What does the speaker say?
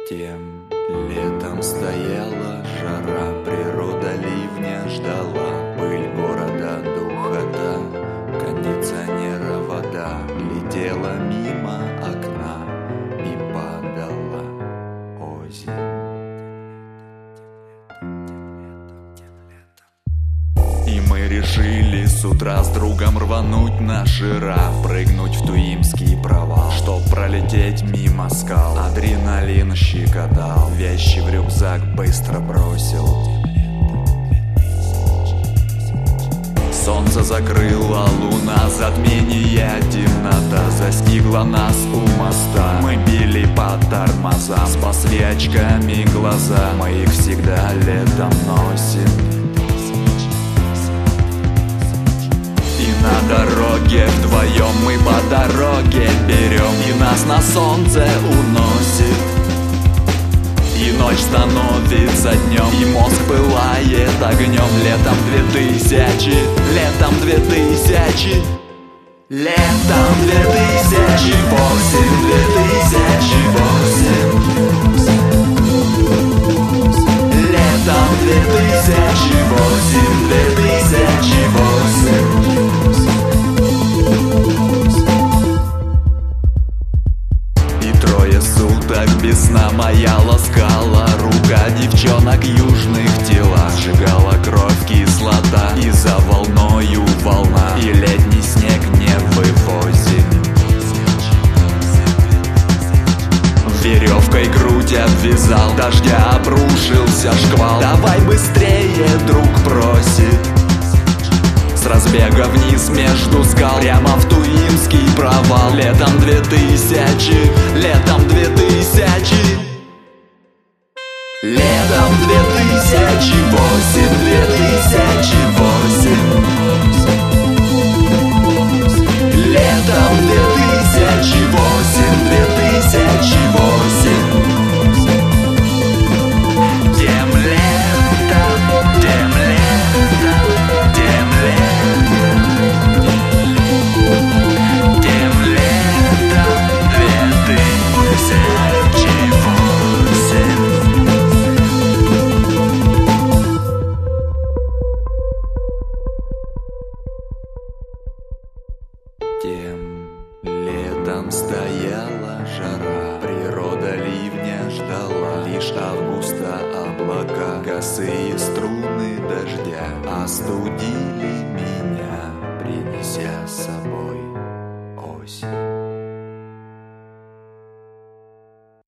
Тем летом стояла жара, природа ливня ждала, пыль города, духота, кондиционера вода летела мимо окна и падала осень. И мы решили с утра с другом рвануть на жираф, прыгнуть в Туимский провал, чтоб пролететь мимо скал. Адреналин щекотал, вещи в рюкзак быстро бросил. Солнце закрыла луна, затмение, темнота застигла нас у моста. Мы били по тормозам, спасли очками глаза, мы их всегда летом носим. На дороге вдвоем мы по дороге берем, и нас на солнце уносит. И ночь становится днем, и мозг пылает огнем. Летом 2000, летом 2000, летом 2008, 2008, летом 2008, 2008. Без сна моя ласкала рука девчонок южных тела, сжигала кровь кислота, и за волною волна, и летний снег не вывозит. Веревкой грудь обвязал, дождя обрушился шквал. Давай быстрее, друг просит. С разбега вниз между скал, прямо в Туимский провал. Летом 2000, летом 2000, летом 2008, 2008, летом 2008, 2008. Тем летом, тем летом, тем летом, тем летом 2008. Тем летом стояла жара, природа ливня ждала, лишь августа облака, косые струны дождя остудили